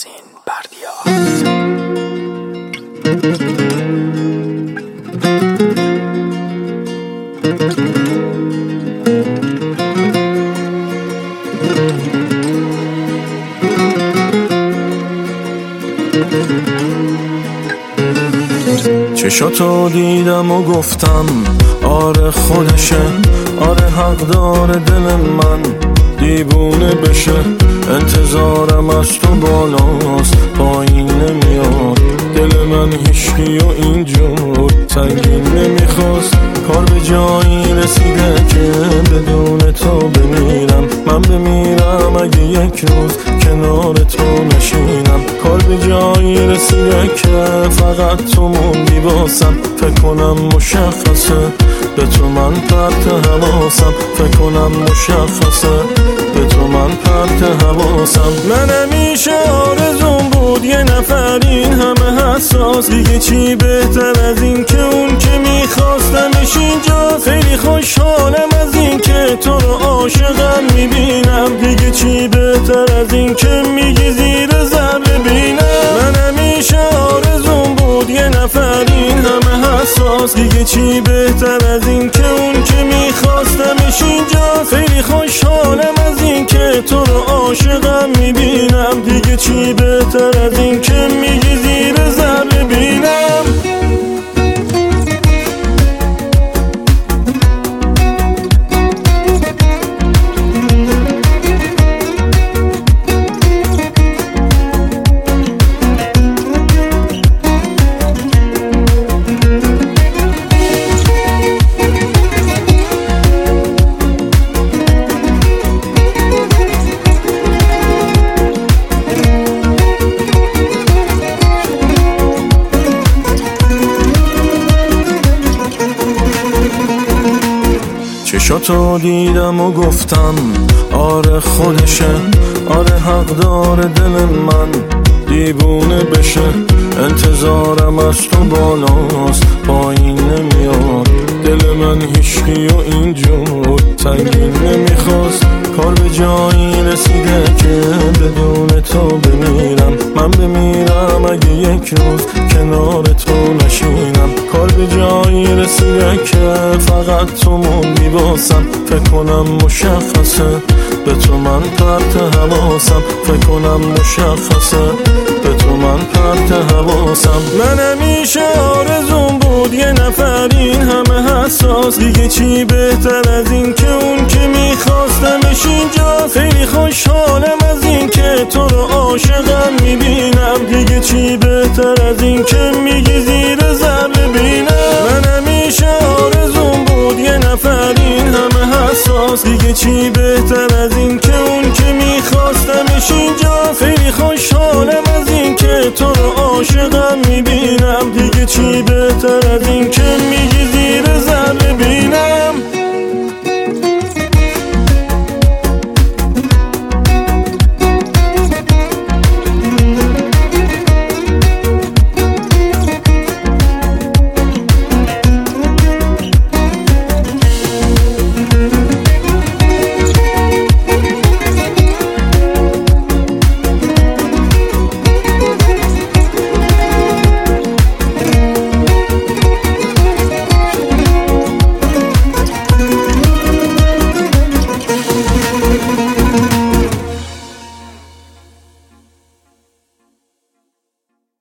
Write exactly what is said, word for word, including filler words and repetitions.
نسرین بردیا. چشاتو دیدم و گفتم آره خودشه، آره حق داره دل من دیوونه بشه. انتظارم از تو بالاست پایین نمیاد، دل من هیشکی و اینجور سنگین نمیخواست. کار به جایی رسیده که بدون تو بمیرم، من بمیرم اگه یک روز کنار تو نشینم. کار به جایی رسیده که فقط تو موندی واسم، فکر کنم مشخصه به تو من پرت حواسم، فکر کنم مشخصه به تو من پرت حواسم. من همیشه آرزوم بود یه نفر این همه حساس، دیگه چی بهتر از این که اون که میخواستمش اینجاست. خیلی خوشحالم از این که تو رو عاشقم میبینم، دیگه چی بهتر از این که میگی زیر ذره بینم. من همیشه آرزوم بود یه نفر این همه حساس، دیگه چی بهتر از این که اون که میخواستمش اینجاست. خیلی خوشحالم از این که تو رو عاشقم میبینم، دیگه چی بهتر از این که میگی زیر ذره بینم. چشاتو دیدم و گفتم آره خودشه، آره حق داره دل من دیوونه بشه. انتظارم از تو بالاست پایین نمیاد، دل من هیشکی و اینجور سنگین نمیخواست. کار به جایی رسیده که بدون تو بمیرم، من بمیرم اگه یک روز کنار تو نشینم. کار به جایی رسیده که فقط تو موندی واسم، فکر کنم مشخصه به تو من پرت حواسم، فکر کنم مشخصه به تو من پرت حواسم. من همیشه آرزوم بود یه نفر این همه حساس، دیگه چی بهتر از این که اون که میخواستمش اینجاست. خیلی خوشحالم از این که تو رو عاشقم میبینم، دیگه چی بهتر از این که میگی زیر ذره بینم. من همیشه آرزوم بود یه نفر این همه حساس، دیگه چی بهتر از این که اون که میخواستمش اینجاست. خیلی خوشحالم از این که تو رو عاشقم میبینم، دیگه چی بهتر